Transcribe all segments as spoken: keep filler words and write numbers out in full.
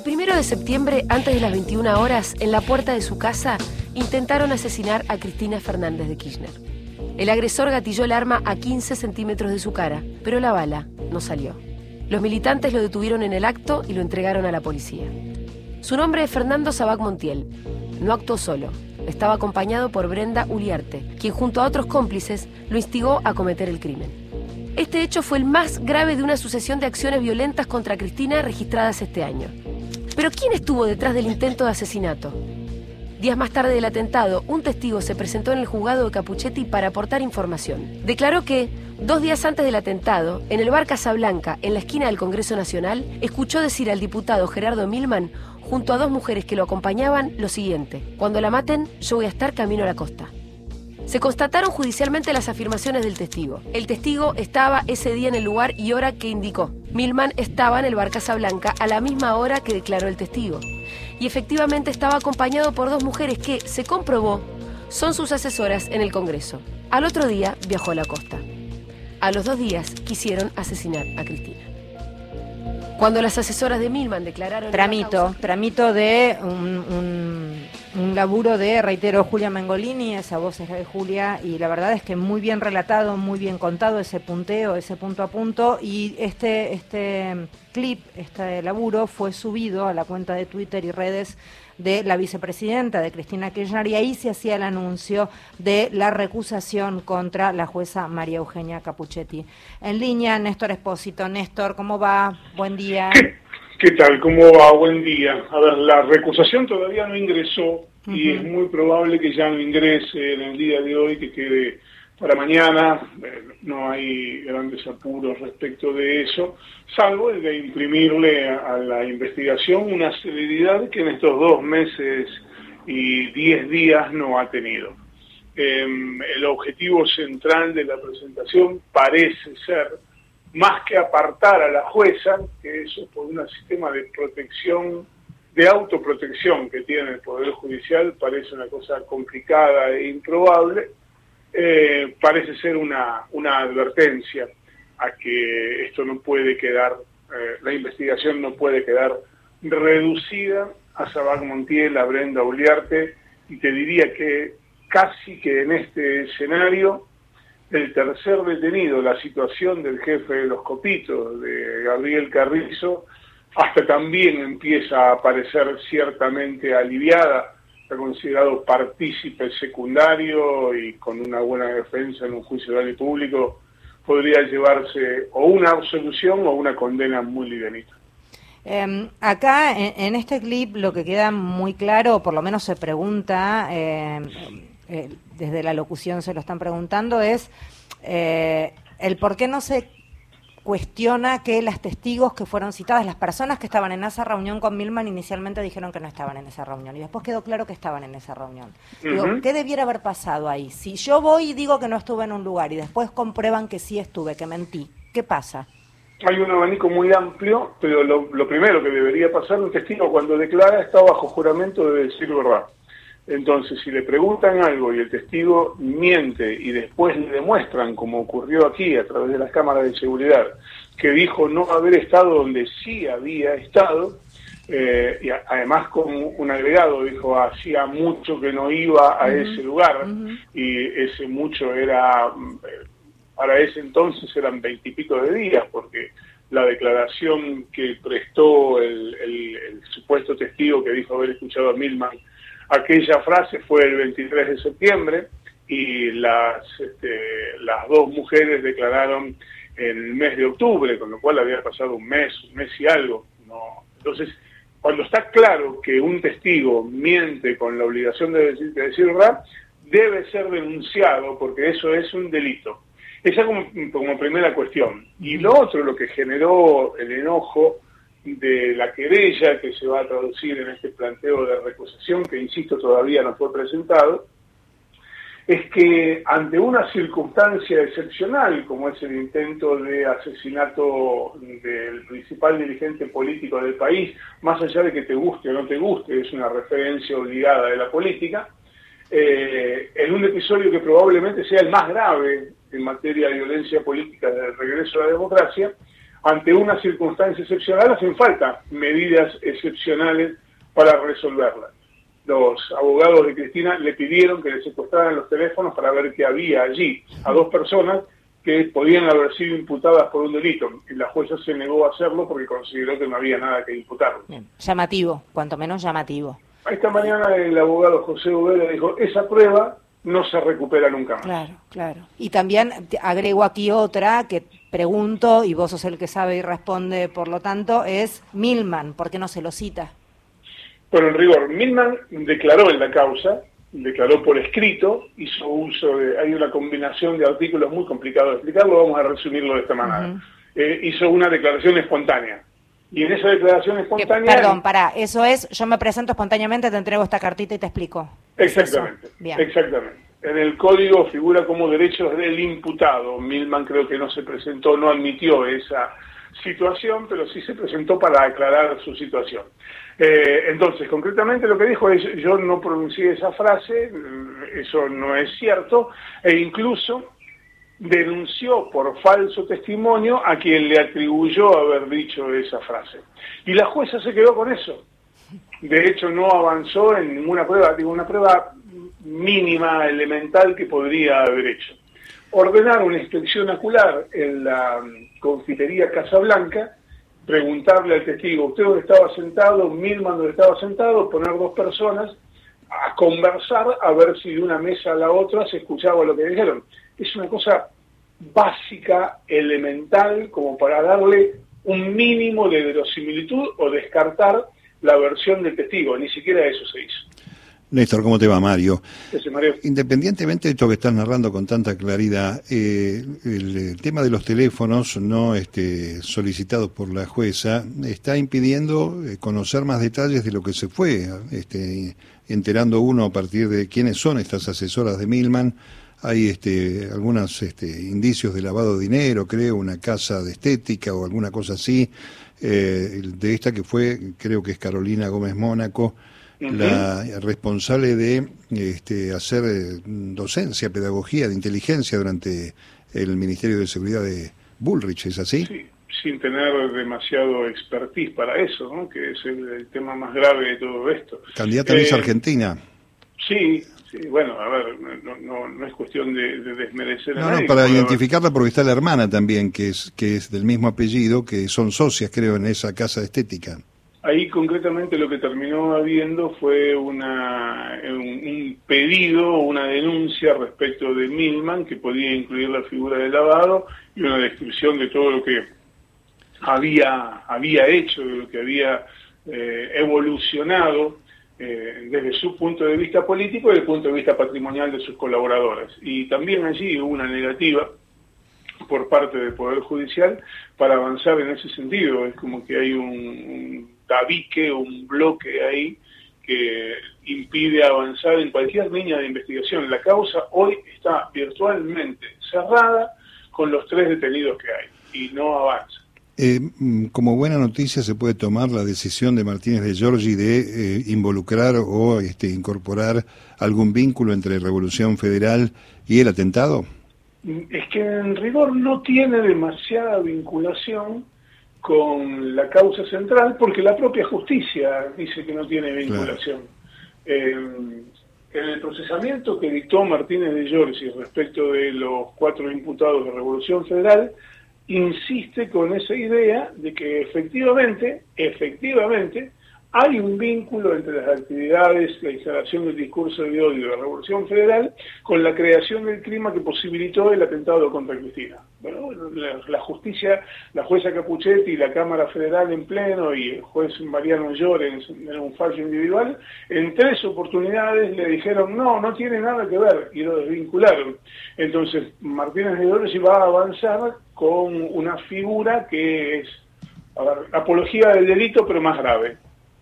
primero de septiembre, antes de las veintiuna horas, en la puerta de su casa, intentaron asesinar a Cristina Fernández de Kirchner. El agresor gatilló el arma a quince centímetros de su cara, pero la bala no salió. Los militantes lo detuvieron en el acto y lo entregaron a la policía. Su nombre es Fernando Sabac Montiel. No actuó solo. Estaba acompañado por Brenda Uliarte, quien junto a otros cómplices lo instigó a cometer el crimen. Este hecho fue el más grave de una sucesión de acciones violentas contra Cristina registradas este año. Pero ¿quién estuvo detrás del intento de asesinato? Días más tarde del atentado, un testigo se presentó en el juzgado de Capuchetti para aportar información. Declaró que, dos días antes del atentado, en el bar Casablanca, en la esquina del Congreso Nacional, escuchó decir al diputado Gerardo Milman, junto a dos mujeres que lo acompañaban, lo siguiente: cuando la maten, yo voy a estar camino a la costa. Se constataron judicialmente las afirmaciones del testigo. El testigo estaba ese día en el lugar y hora que indicó. Milman estaba en el bar Casablanca a la misma hora que declaró el testigo. Y efectivamente estaba acompañado por dos mujeres que, se comprobó, son sus asesoras en el Congreso. Al otro día viajó a la costa. A los dos días quisieron asesinar a Cristina. Cuando las asesoras de Milman declararon... Tramito, causa... tramito de un, un, un laburo de, reitero, Julia Mengolini, esa voz es de Julia, y la verdad es que muy bien relatado, muy bien contado ese punteo, ese punto a punto, y este, este clip, este laburo fue subido a la cuenta de Twitter y redes de la vicepresidenta de Cristina Kirchner, y ahí se hacía el anuncio de la recusación contra la jueza María Eugenia Capuchetti. En línea, Néstor Espósito. Néstor, ¿cómo va? Buen día. ¿Qué, qué tal? ¿Cómo va? Buen día. A ver, la recusación todavía no ingresó, uh-huh. y es muy probable que ya no ingrese en el día de hoy, que quede para mañana. Eh, no hay grandes apuros respecto de eso, salvo el de imprimirle a, a la investigación una celeridad que en estos dos meses y diez días no ha tenido. Eh, el objetivo central de la presentación parece ser, más que apartar a la jueza, que eso por un sistema de protección, de autoprotección que tiene el Poder Judicial, parece una cosa complicada e improbable. Eh, parece ser una, una advertencia a que esto no puede quedar, eh, la investigación no puede quedar reducida a Sabac Montiel, a Brenda Uliarte, y te diría que casi que en este escenario el tercer detenido, la situación del jefe de los Copitos, de Gabriel Carrizo, hasta también empieza a parecer ciertamente aliviada. Está considerado partícipe secundario y con una buena defensa en un juicio oral y público podría llevarse o una absolución o una condena muy livianita. Eh, acá en, en este clip lo que queda muy claro, o por lo menos se pregunta, eh, eh, desde la locución se lo están preguntando, es eh, el por qué no se cuestiona que las testigos que fueron citadas, las personas que estaban en esa reunión con Milman, inicialmente dijeron que no estaban en esa reunión y después quedó claro que estaban en esa reunión. Uh-huh. Digo, ¿qué debiera haber pasado ahí? Si yo voy y digo que no estuve en un lugar y después comprueban que sí estuve, que mentí, ¿qué pasa? Hay un abanico muy amplio, pero lo, lo primero que debería pasar, un testigo cuando declara está bajo juramento de decir verdad. Entonces, si le preguntan algo y el testigo miente y después le demuestran, como ocurrió aquí a través de las cámaras de seguridad, que dijo no haber estado donde sí había estado, eh, y a, además con un agregado, dijo hacía mucho que no iba a uh-huh. ese lugar, uh-huh. y ese mucho era, para ese entonces eran veintipico de días, porque la declaración que prestó el, el, el supuesto testigo que dijo haber escuchado a Milman, aquella frase fue el veintitrés de septiembre y las, este, las dos mujeres declararon en el mes de octubre, con lo cual había pasado un mes, un mes y algo. No. Entonces, cuando está claro que un testigo miente con la obligación de decir, de decir verdad, debe ser denunciado porque eso es un delito. Esa como, como primera cuestión. Y lo otro, lo que generó el enojo de la querella que se va a traducir en este planteo de recusación, que insisto todavía no fue presentado, es que ante una circunstancia excepcional como es el intento de asesinato del principal dirigente político del país, más allá de que te guste o no te guste, es una referencia obligada de la política, eh, en un episodio que probablemente sea el más grave en materia de violencia política del regreso a la democracia, ante una circunstancia excepcional hacen falta medidas excepcionales para resolverla. Los abogados de Cristina le pidieron que le secuestraran los teléfonos para ver qué había allí a dos personas que podían haber sido imputadas por un delito. Y la jueza se negó a hacerlo porque consideró que no había nada que imputarlo. Bien. Llamativo, cuanto menos llamativo. Esta mañana el abogado José Ubera dijo, esa prueba no se recupera nunca más. Claro, claro. Y también agrego aquí otra que pregunto, y vos sos el que sabe y responde, por lo tanto, es Milman, ¿por qué no se lo cita? Bueno, en rigor, Milman declaró en la causa, declaró por escrito, hizo uso de, hay una combinación de artículos muy complicados de explicarlo, vamos a resumirlo de esta manera. Uh-huh. eh, hizo una declaración espontánea. Y en esa declaración espontánea... Que, perdón, pará, eso es, yo me presento espontáneamente, te entrego esta cartita y te explico. Exactamente, exactamente. En el código figura como derechos del imputado. Milman creo que no se presentó, no admitió esa situación, pero sí se presentó para aclarar su situación. Eh, entonces, concretamente lo que dijo es, yo no pronuncié esa frase, eso no es cierto, e incluso denunció por falso testimonio a quien le atribuyó haber dicho esa frase. Y la jueza se quedó con eso. De hecho, no avanzó en ninguna prueba, digo, una prueba mínima, elemental que podría haber hecho. Ordenar una inspección ocular en la confitería Casablanca, preguntarle al testigo, ¿usted dónde estaba sentado? Milman dónde estaba sentado, poner dos personas a conversar a ver si de una mesa a la otra se escuchaba lo que dijeron. Es una cosa básica, elemental, como para darle un mínimo de verosimilitud o descartar la versión del testigo. Ni siquiera eso se hizo. Néstor, ¿cómo te va, Mario? Ese Mario. Independientemente de esto que estás narrando con tanta claridad, eh, el, el tema de los teléfonos no este, solicitados por la jueza está impidiendo eh, conocer más detalles de lo que se fue este, enterando uno a partir de quiénes son estas asesoras de Milman. Hay este, algunos este, indicios de lavado de dinero, creo, una casa de estética o alguna cosa así, eh, de esta que fue, creo que es Carolina Gómez Mónaco, la responsable de este, hacer docencia, pedagogía de inteligencia durante el Ministerio de Seguridad de Bullrich, ¿es así? Sí, sin tener demasiado expertise para eso, ¿no? Que es el, el tema más grave de todo esto. Candidata a Miss eh, Argentina. Sí, sí, bueno, a ver, no, no, no es cuestión de, de desmerecer a no, nadie. No, para identificarla porque está la hermana también, que es, que es del mismo apellido, que son socias, creo, en esa casa de estética. Ahí concretamente lo que terminó habiendo fue una, un, un pedido, una denuncia respecto de Milman, que podía incluir la figura de lavado y una descripción de todo lo que había, había hecho, de lo que había eh, evolucionado eh, desde su punto de vista político y desde el punto de vista patrimonial de sus colaboradores. Y también allí hubo una negativa por parte del Poder Judicial para avanzar en ese sentido. Es como que hay un, un tabique, un bloque ahí que impide avanzar en cualquier línea de investigación. La causa hoy está virtualmente cerrada con los tres detenidos que hay y no avanza. Eh, como buena noticia se puede tomar la decisión de Martínez de Giorgi de eh, involucrar o este, incorporar algún vínculo entre Revolución Federal y el atentado. Es que en rigor no tiene demasiada vinculación con la causa central porque la propia justicia dice que no tiene vinculación. Claro. Eh, en el procesamiento que dictó Martínez de Giorgi respecto de los cuatro imputados de Revolución Federal, insiste con esa idea de que efectivamente, efectivamente, hay un vínculo entre las actividades, la instalación del discurso de odio de la Revolución Federal con la creación del clima que posibilitó el atentado contra Cristina. Bueno, la, la justicia, la jueza Capuchetti y la Cámara Federal en pleno y el juez Mariano Llorens en un fallo individual, en tres oportunidades le dijeron no, no tiene nada que ver y lo desvincularon. Entonces Martínez de Giorgi va a avanzar con una figura que es, a ver, apología del delito pero más grave.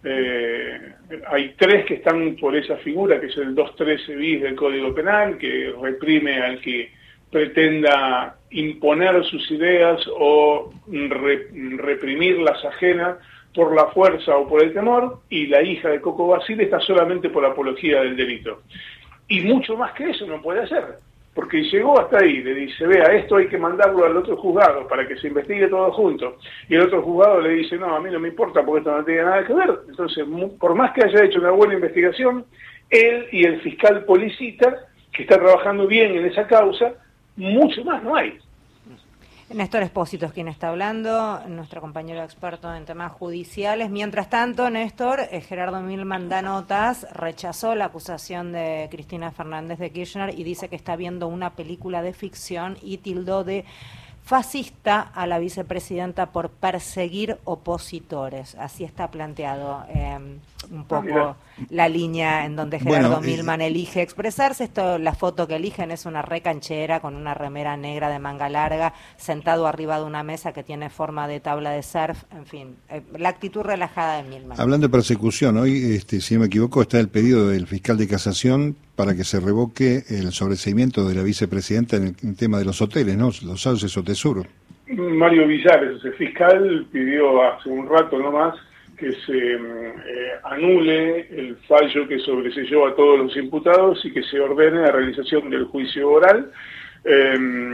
Eh, hay tres que están por esa figura, que es el doscientos trece bis del Código Penal, que reprime al que pretenda imponer sus ideas o re, reprimir las ajenas por la fuerza o por el temor, y la hija de Coco Basile está solamente por apología del delito. Y mucho más que eso no puede hacer, porque llegó hasta ahí, le dice, vea, esto hay que mandarlo al otro juzgado para que se investigue todo junto, y el otro juzgado le dice, no, a mí no me importa porque esto no tiene nada que ver. Entonces, por más que haya hecho una buena investigación, él y el fiscal Policita, que está trabajando bien en esa causa, mucho más no hay. Néstor Espósito es quien está hablando, nuestro compañero experto en temas judiciales. Mientras tanto, Néstor, eh, Gerardo Milman da notas, rechazó la acusación de Cristina Fernández de Kirchner y dice que está viendo una película de ficción y tildó de fascista a la vicepresidenta por perseguir opositores. Así está planteado eh, un poco la línea en donde Gerardo bueno, Milman eh, elige expresarse. Esto, la foto que eligen es una recanchera con una remera negra de manga larga, sentado arriba de una mesa que tiene forma de tabla de surf, en fin, eh, la actitud relajada de Milman. Hablando de persecución, hoy, este, si no me equivoco, está el pedido del fiscal de casación para que se revoque el sobreseimiento de la vicepresidenta en el, en el tema de los hoteles, ¿no? Los Sauces o Tesoro. Mario Villares, ese fiscal, pidió hace un rato nomás que se eh, anule el fallo que sobreseyó a todos los imputados y que se ordene la realización del juicio oral. Eh,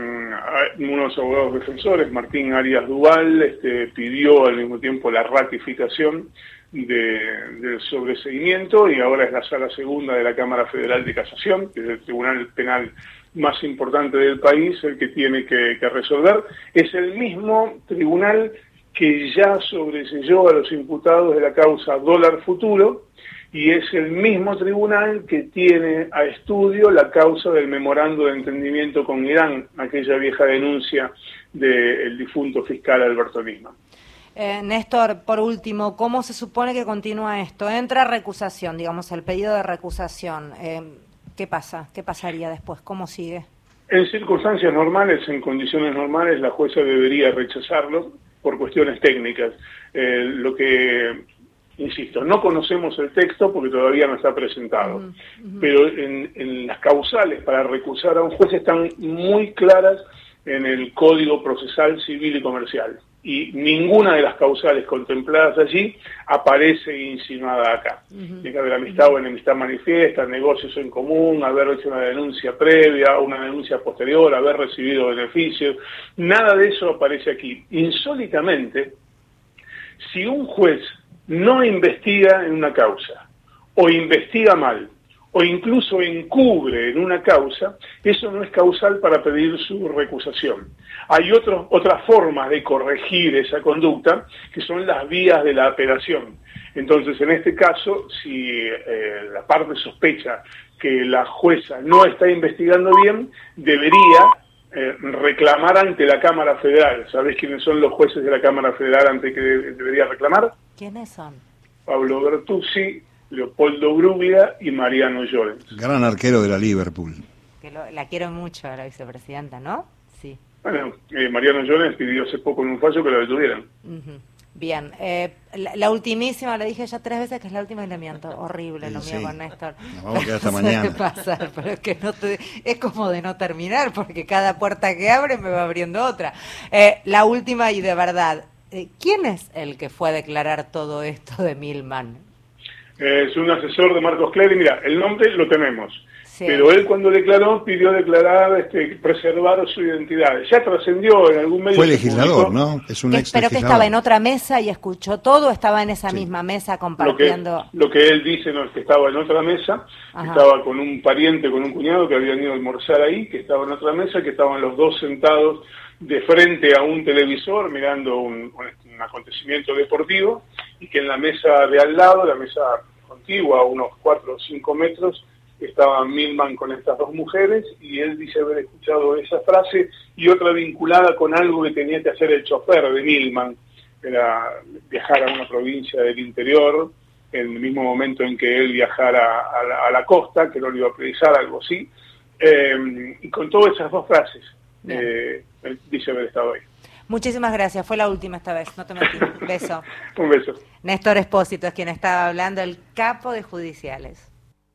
unos abogados defensores, Martín Arias Duval, este, pidió al mismo tiempo la ratificación de, del sobreseimiento, y ahora es la Sala Segunda de la Cámara Federal de Casación, que es el tribunal penal más importante del país, el que tiene que, que resolver. Es el mismo tribunal que ya sobreseyó a los imputados de la causa Dólar Futuro, y es el mismo tribunal que tiene a estudio la causa del memorando de entendimiento con Irán, aquella vieja denuncia del difunto fiscal Alberto Nisman. Eh, Néstor, por último, ¿cómo se supone que continúa esto? Entra recusación, digamos, el pedido de recusación. Eh, ¿Qué pasa? ¿Qué pasaría después? ¿Cómo sigue? En circunstancias normales, en condiciones normales, la jueza debería rechazarlo por cuestiones técnicas. Eh, lo que, insisto, no conocemos el texto porque todavía no está presentado, uh-huh, uh-huh. pero en, en las causales para recusar a un juez están muy claras en el Código Procesal Civil y Comercial, y ninguna de las causales contempladas allí aparece insinuada acá. Uh-huh. Tiene que haber amistad uh-huh. o enemistad manifiesta, negocios en común, haber hecho una denuncia previa, una denuncia posterior, haber recibido beneficios. Nada de eso aparece aquí. Insólitamente, si un juez no investiga en una causa, o investiga mal, o incluso encubre en una causa, eso no es causal para pedir su recusación. Hay otros, otras formas de corregir esa conducta, que son las vías de la apelación. Entonces, en este caso, si eh, la parte sospecha que la jueza no está investigando bien, debería eh, reclamar ante la Cámara Federal. ¿Sabés quiénes son los jueces de la Cámara Federal ante que de, debería reclamar? ¿Quiénes son? Pablo Bertuzzi, Leopoldo Bruglia y Mariano Llorens. Gran arquero de la Liverpool. Que lo, la quiero mucho a la vicepresidenta, ¿no? Sí. Bueno, eh, Mariano Llorens pidió hace poco en un fallo que lo detuvieran. Uh-huh. Bien, eh, la, la ultimísima, le dije ya tres veces que es la última y le miento. Horrible lo sí. mío con Néstor. Nos vamos a quedar hasta no mañana. Puede pasar, pero es que no te, es como de no terminar, porque cada puerta que abre me va abriendo otra. Eh, la última y de verdad, eh, ¿quién es el que fue a declarar todo esto de Milman? Es un asesor de Marcos Clery. Mira, el nombre lo tenemos, sí. Pero él cuando declaró pidió declarar, este, preservar su identidad. Ya trascendió en algún medio. Fue legislador, ¿no? Es un ex Pero que estaba en otra mesa y escuchó todo, estaba en esa sí. misma mesa compartiendo. Lo que, lo que él dice no es que estaba en otra mesa, Ajá. estaba con un pariente, con un cuñado que habían ido a almorzar ahí, que estaba en otra mesa, que estaban los dos sentados de frente a un televisor mirando un, un acontecimiento deportivo, y que en la mesa de al lado, la mesa contigua, a unos cuatro o cinco metros, estaba Milman con estas dos mujeres, y él dice haber escuchado esa frase y otra vinculada con algo que tenía que hacer el chofer de Milman, era viajar a una provincia del interior en el mismo momento en que él viajara a la, a la costa, que no lo iba a precisar, algo así, eh, y con todas esas dos frases eh, él dice haber estado ahí. Muchísimas gracias, fue la última esta vez, no te metí. Beso. Un beso. Néstor Espósito es quien estaba hablando, el capo de judiciales.